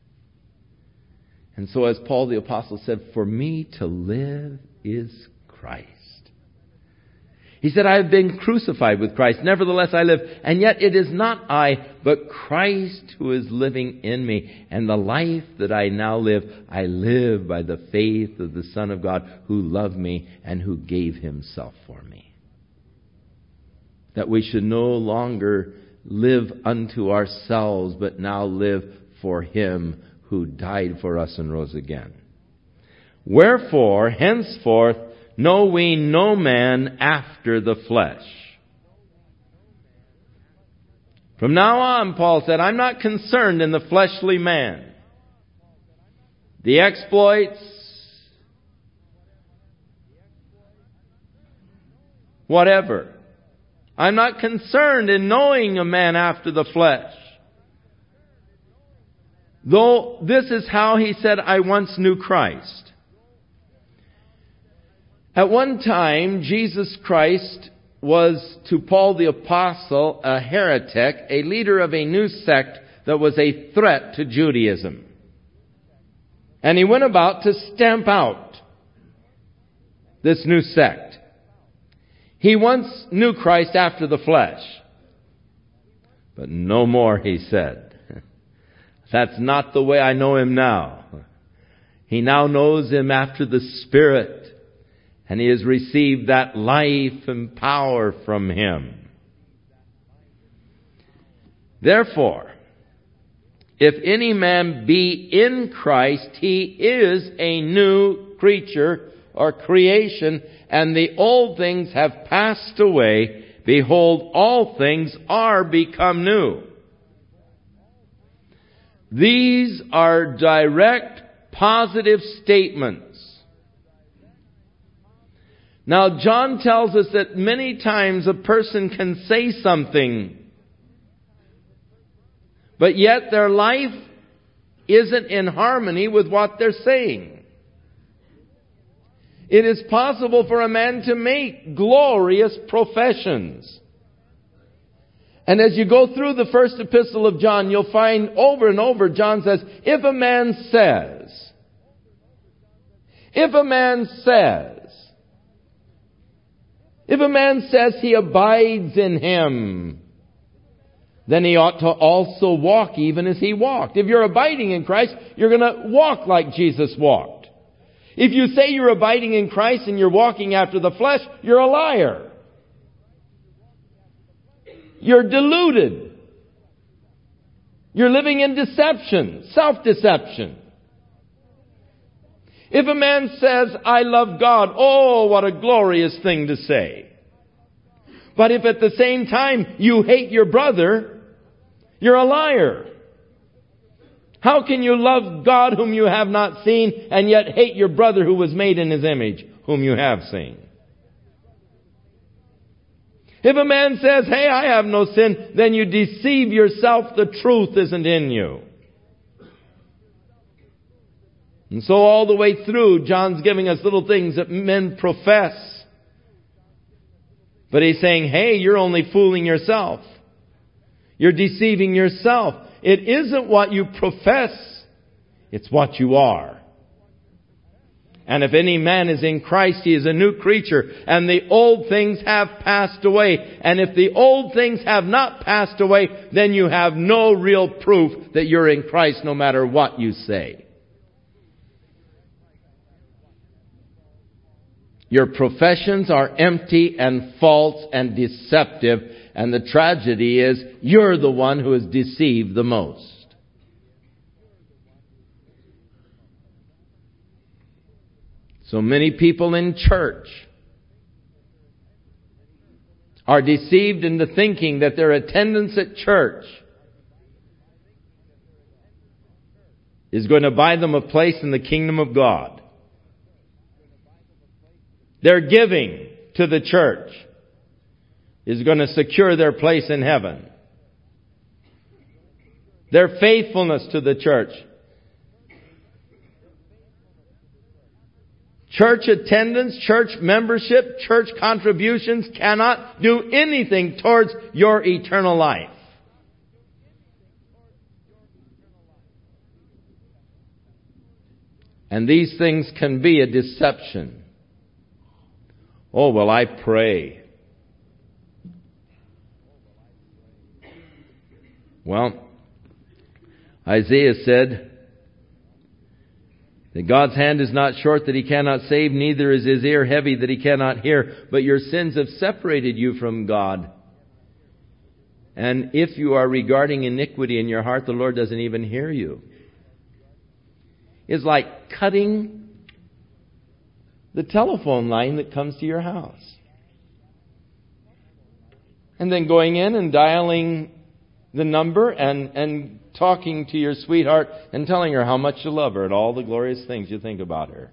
And so as Paul the Apostle said, for me to live is Christ. He said, I have been crucified with Christ. Nevertheless I live. And yet it is not I, but Christ who is living in me. And the life that I now live, I live by the faith of the Son of God who loved me and who gave Himself for me. That we should no longer live unto ourselves, but now live for Him who died for us and rose again. Wherefore, henceforth, know we no man after the flesh. From now on, Paul said, I'm not concerned in the fleshly man. The exploits, whatever. I'm not concerned in knowing a man after the flesh. Though this is how he said, I once knew Christ. At one time, Jesus Christ was, to Paul the Apostle, a heretic, a leader of a new sect that was a threat to Judaism. And he went about to stamp out this new sect. He once knew Christ after the flesh. But no more, he said. That's not the way I know Him now. He now knows Him after the Spirit. And he has received that life and power from Him. Therefore, if any man be in Christ, he is a new creature or creation, and the old things have passed away. Behold, all things are become new. These are direct, positive statements. Now, John tells us that many times a person can say something, but yet their life isn't in harmony with what they're saying. It is possible for a man to make glorious professions. And as you go through the first epistle of John, you'll find over and over John says, if a man says he abides in Him, then he ought to also walk even as He walked. If you're abiding in Christ, you're going to walk like Jesus walked. If you say you're abiding in Christ and you're walking after the flesh, you're a liar. You're deluded. You're living in deception, self-deception. If a man says, I love God, oh, what a glorious thing to say. But if at the same time you hate your brother, you're a liar. How can you love God whom you have not seen and yet hate your brother who was made in His image, whom you have seen? If a man says, hey, I have no sin, then you deceive yourself. The truth isn't in you. And so all the way through, John's giving us little things that men profess. But he's saying, hey, you're only fooling yourself. You're deceiving yourself. It isn't what you profess. It's what you are. And if any man is in Christ, he is a new creature, and the old things have passed away. And if the old things have not passed away, then you have no real proof that you're in Christ, no matter what you say. Your professions are empty and false and deceptive, and the tragedy is you're the one who is deceived the most. So many people in church are deceived into thinking that their attendance at church is going to buy them a place in the kingdom of God. Their giving to the church is going to secure their place in heaven. Their faithfulness to the church. Church attendance, church membership, church contributions cannot do anything towards your eternal life. And these things can be a deception. Oh, well, I pray. Well, Isaiah said that God's hand is not short that He cannot save, neither is His ear heavy that He cannot hear, but your sins have separated you from God. And if you are regarding iniquity in your heart, the Lord doesn't even hear you. It's like cutting the telephone line that comes to your house. And then going in and dialing the number and talking to your sweetheart and telling her how much you love her and all the glorious things you think about her.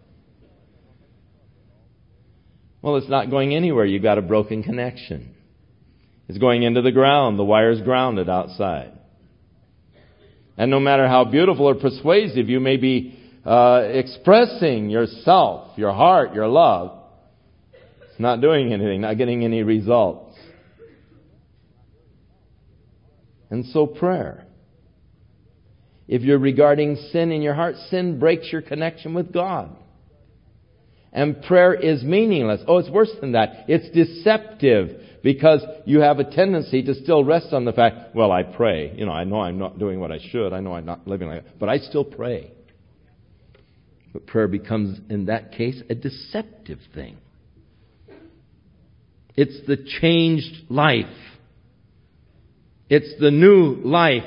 Well, it's not going anywhere. You've got a broken connection. It's going into the ground. The wire's grounded outside. And no matter how beautiful or persuasive you may be expressing yourself, your heart, your love, it's not doing anything, not getting any results. And so prayer. If you're regarding sin in your heart, sin breaks your connection with God. And prayer is meaningless. Oh, it's worse than that. It's deceptive because you have a tendency to still rest on the fact, well, I pray. I know I'm not doing what I should. I know I'm not living like that. But I still pray. But prayer becomes, in that case, a deceptive thing. It's the changed life. It's the new life.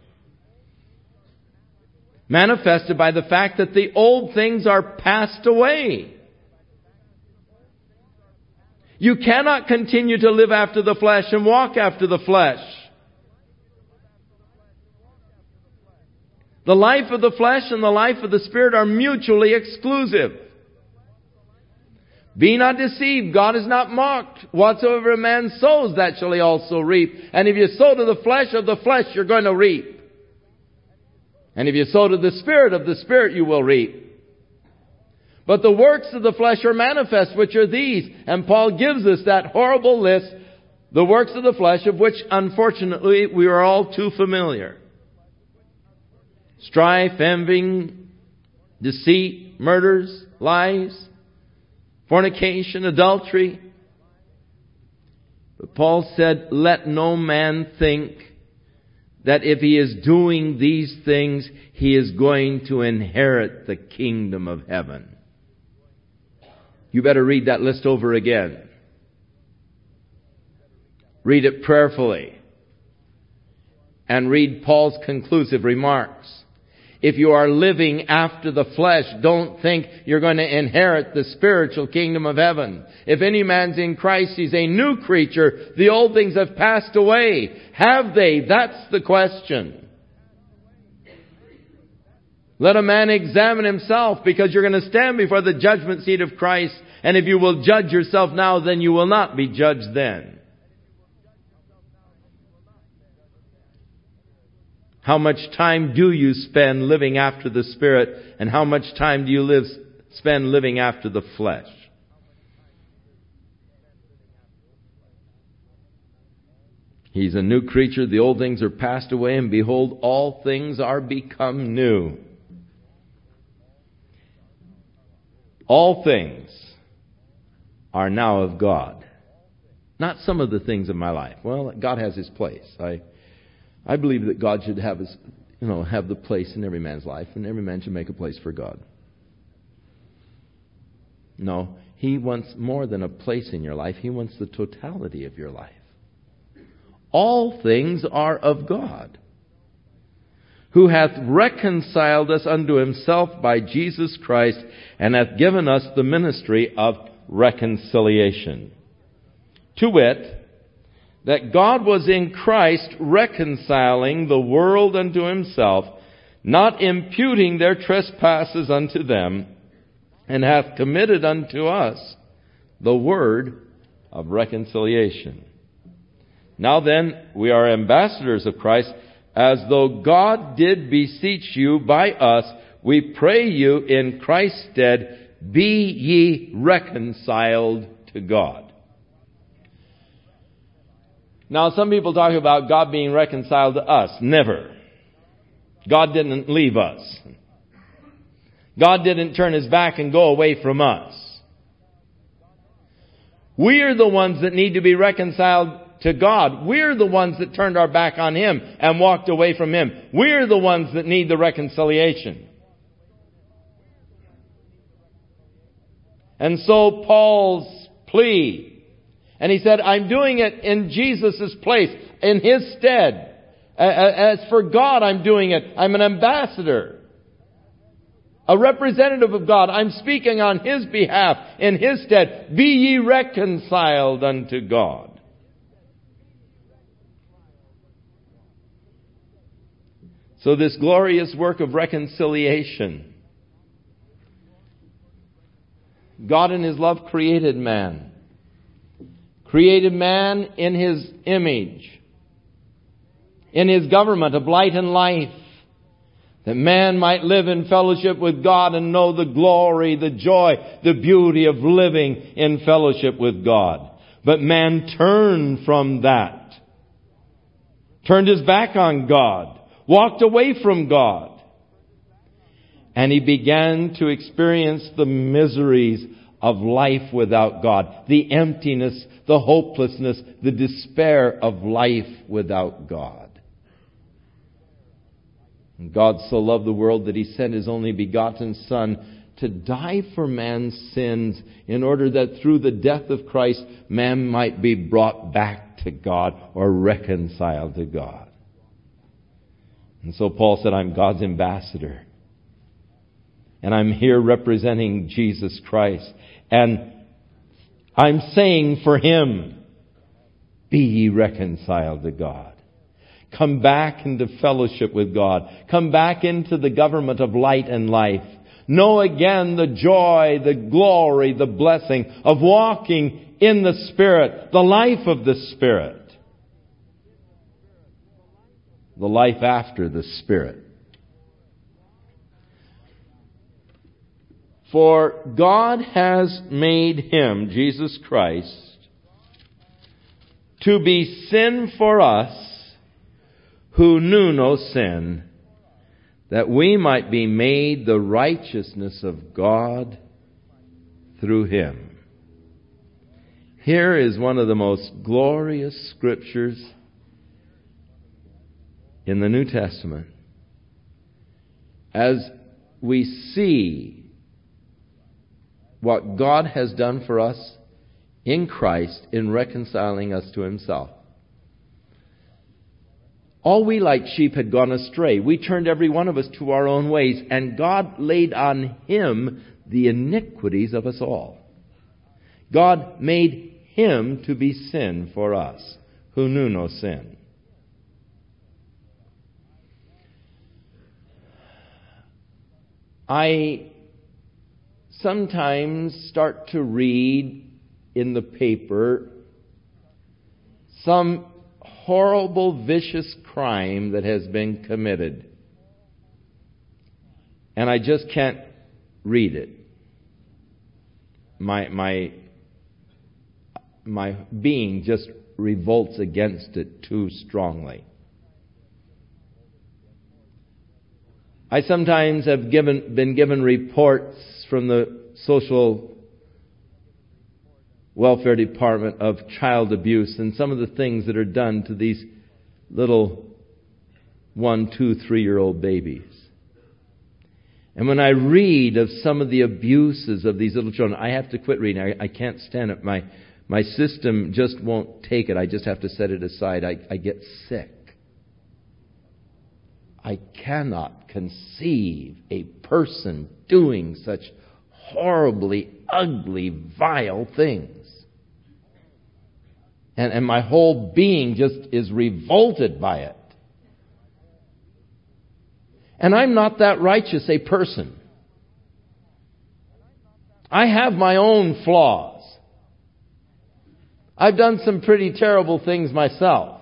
Manifested by the fact that the old things are passed away. You cannot continue to live after the flesh and walk after the flesh. The life of the flesh and the life of the Spirit are mutually exclusive. Be not deceived, God is not mocked. Whatsoever a man sows, that shall he also reap. And if you sow to the flesh, of the flesh you're going to reap. And if you sow to the Spirit, of the Spirit you will reap. But the works of the flesh are manifest, which are these. And Paul gives us that horrible list, the works of the flesh, of which unfortunately we are all too familiar. Strife, envying, deceit, murders, lies, fornication, adultery. But Paul said, let no man think that if he is doing these things, he is going to inherit the kingdom of heaven. You better read that list over again. Read it prayerfully. And read Paul's conclusive remarks. If you are living after the flesh, don't think you're going to inherit the spiritual kingdom of heaven. If any man's in Christ, he's a new creature. The old things have passed away. Have they? That's the question. Let a man examine himself, because you're going to stand before the judgment seat of Christ. And if you will judge yourself now, then you will not be judged then. How much time do you spend living after the Spirit, and how much time do you spend living after the flesh? He's a new creature. The old things are passed away, and behold, all things are become new. All things are now of God. Not some of the things in my life. Well, God has His place. I believe that God should have have the place in every man's life, and every man should make a place for God. No, He wants more than a place in your life. He wants the totality of your life. All things are of God, who hath reconciled us unto Himself by Jesus Christ, and hath given us the ministry of reconciliation. To wit, that God was in Christ reconciling the world unto Himself, not imputing their trespasses unto them, and hath committed unto us the word of reconciliation. Now then, we are ambassadors of Christ, as though God did beseech you by us. We pray you in Christ's stead, be ye reconciled to God. Now, some people talk about God being reconciled to us. Never. God didn't leave us. God didn't turn His back and go away from us. We're the ones that need to be reconciled to God. We're the ones that turned our back on Him and walked away from Him. We're the ones that need the reconciliation. And so Paul's plea, and he said, I'm doing it in Jesus' place, in His stead. As for God, I'm doing it. I'm an ambassador, a representative of God. I'm speaking on His behalf, in His stead. Be ye reconciled unto God. So this glorious work of reconciliation, God in His love created man. Created man in His image, in His government of light and life, that man might live in fellowship with God and know the glory, the joy, the beauty of living in fellowship with God. But man turned from that, turned his back on God, walked away from God, and he began to experience the miseries of life without God, the emptiness, the hopelessness, the despair of life without God. And God so loved the world that He sent His only begotten Son to die for man's sins, in order that through the death of Christ, man might be brought back to God, or reconciled to God. And so Paul said, I'm God's ambassador. And I'm here representing Jesus Christ. And I'm saying for Him, be ye reconciled to God. Come back into fellowship with God. Come back into the government of light and life. Know again the joy, the glory, the blessing of walking in the Spirit, the life of the Spirit. The life after the Spirit. For God has made Him, Jesus Christ, to be sin for us who knew no sin, that we might be made the righteousness of God through Him. Here is one of the most glorious scriptures in the New Testament. As we see what God has done for us in Christ in reconciling us to Himself. All we like sheep had gone astray. We turned every one of us to our own ways, and God laid on Him the iniquities of us all. God made Him to be sin for us, who knew no sin. I sometimes start to read in the paper some horrible, vicious crime that has been committed. And I just can't read it. My being just revolts against it too strongly. I sometimes have been given reports from the social welfare department of child abuse and some of the things that are done to these little 1, 2, 3-year-old babies. And when I read of some of the abuses of these little children, I have to quit reading. I can't stand it. My system just won't take it. I just have to set it aside. I get sick. I cannot conceive a person doing such horribly ugly, vile things. And my whole being just is revolted by it. And I'm not that righteous a person. I have my own flaws. I've done some pretty terrible things myself.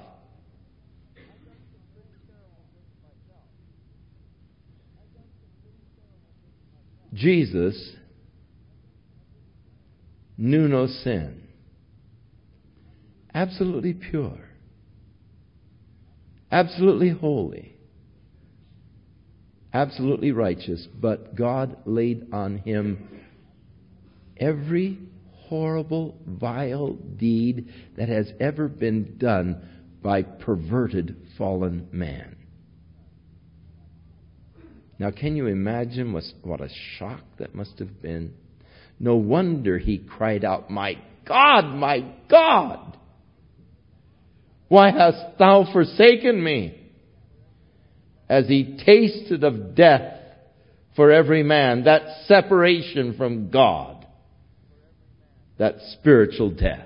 Jesus knew no sin. Absolutely pure. Absolutely holy. Absolutely righteous. But God laid on Him every horrible, vile deed that has ever been done by perverted, fallen man. Now, can you imagine what a shock that must have been? No wonder He cried out, my God, why hast Thou forsaken me? As He tasted of death for every man, that separation from God, that spiritual death.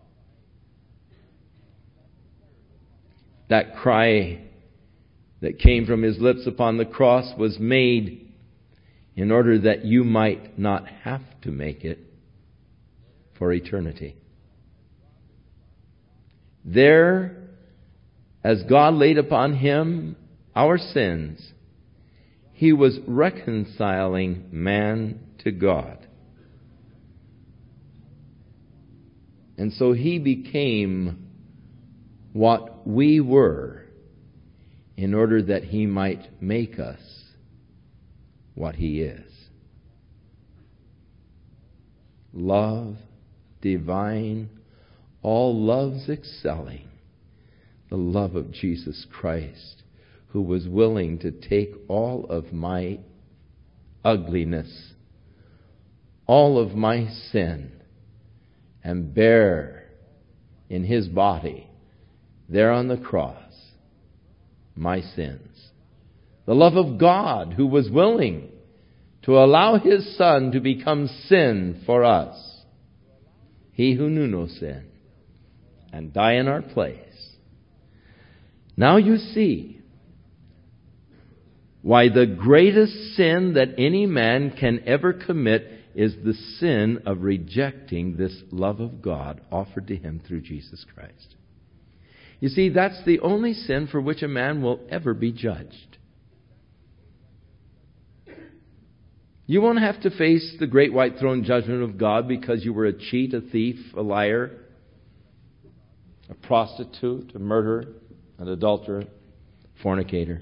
That cry that came from His lips upon the cross was made in order that you might not have to make it for eternity. There, as God laid upon Him our sins, He was reconciling man to God. And so He became what we were in order that He might make us what He is. Love, divine, all loves excelling, the love of Jesus Christ, who was willing to take all of my ugliness, all of my sin, and bear in His body, there on the cross, my sins. The love of God, who was willing to allow His Son to become sin for us. He who knew no sin, and die in our place. Now you see why the greatest sin that any man can ever commit is the sin of rejecting this love of God offered to him through Jesus Christ. You see, that's the only sin for which a man will ever be judged. You won't have to face the great white throne judgment of God because you were a cheat, a thief, a liar, a prostitute, a murderer, an adulterer, fornicator.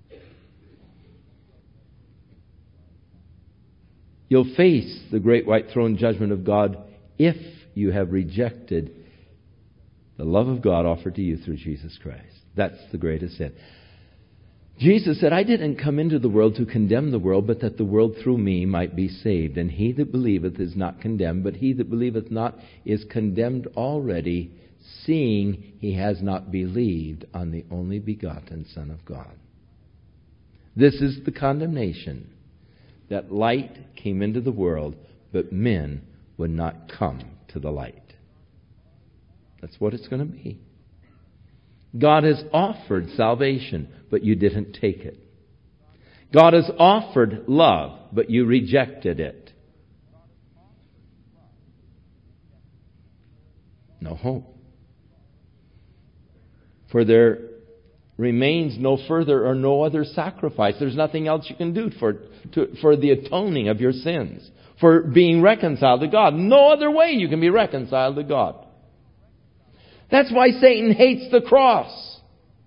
You'll face the great white throne judgment of God if you have rejected the love of God offered to you through Jesus Christ. That's the greatest sin. Jesus said, I didn't come into the world to condemn the world, but that the world through me might be saved. And he that believeth is not condemned, but he that believeth not is condemned already, seeing he has not believed on the only begotten Son of God. This is the condemnation, that light came into the world, but men would not come to the light. That's what it's going to be. God has offered salvation, but you didn't take it. God has offered love, but you rejected it. No hope. For there remains no further or no other sacrifice. There's nothing else you can do for the atoning of your sins, for being reconciled to God. No other way you can be reconciled to God. That's why Satan hates the cross.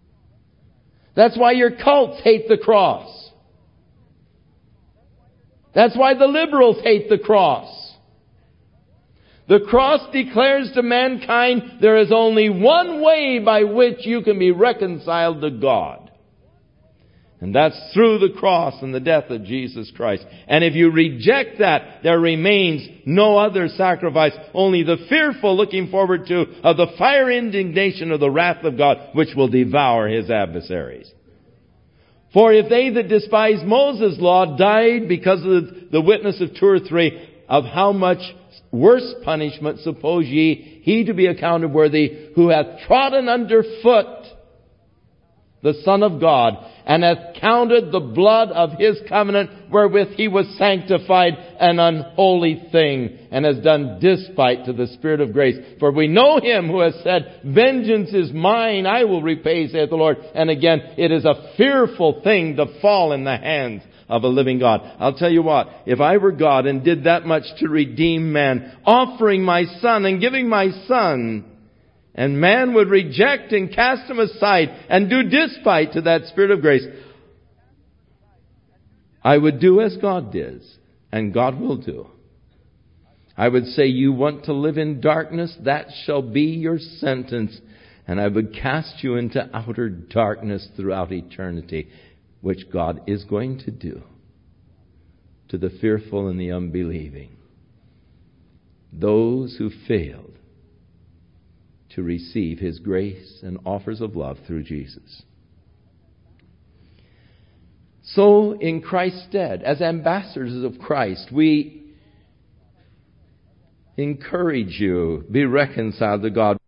That's why your cults hate the cross. That's why the liberals hate the cross. The cross declares to mankind there is only one way by which you can be reconciled to God. And that's through the cross and the death of Jesus Christ. And if you reject that, there remains no other sacrifice, only the fearful looking forward to of the fire indignation of the wrath of God, which will devour his adversaries. For if they that despise Moses' law died because of the witness of 2 or 3, of how much worse punishment suppose ye he to be accounted worthy, who hath trodden under foot the Son of God, and hath counted the blood of his covenant wherewith he was sanctified an unholy thing, and has done despite to the Spirit of grace. For we know him who has said, vengeance is mine, I will repay, saith the Lord. And again, it is a fearful thing to fall in the hands of a living God. I'll tell you what, if I were God and did that much to redeem man, offering my Son and giving my Son, and man would reject and cast him aside and do despite to that Spirit of grace, I would do as God does, and God will do. I would say, you want to live in darkness, that shall be your sentence. And I would cast you into outer darkness throughout eternity, which God is going to do to the fearful and the unbelieving. Those who failed to receive his grace and offers of love through Jesus. So, in Christ's stead, as ambassadors of Christ, we encourage you, be reconciled to God.